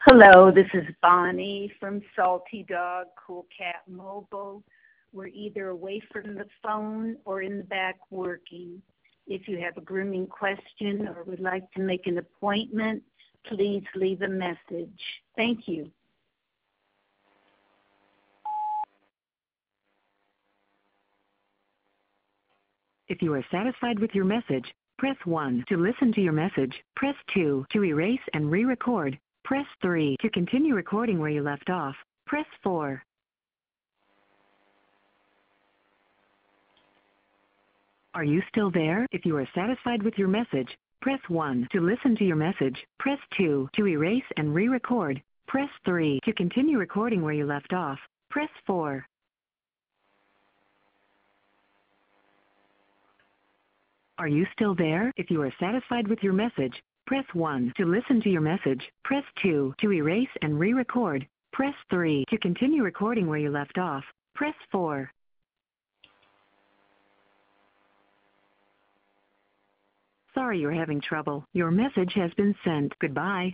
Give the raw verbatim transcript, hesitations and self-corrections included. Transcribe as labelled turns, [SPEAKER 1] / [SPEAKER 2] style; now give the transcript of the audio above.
[SPEAKER 1] Hello, this is Bonnie from Salty Dog Cool Cat Mobile. We're either away from the phone or in the back working. If you have a grooming question or would like to make an appointment, please leave a message. Thank you.
[SPEAKER 2] If you are satisfied with your message, press one. To listen to your message, press two. To erase and re-record, press three. To continue recording where you left off, press four. Are you still there? If you are satisfied with your message, press one. To listen to your message, press two. To erase and re-record, press three. To continue recording where you left off, press four. Are you still there? If you are satisfied with your message, press one. To listen to your message, press two. To erase and re-record, press three. To continue recording where you left off, press four. Sorry you're having trouble. Your message has been sent. Goodbye.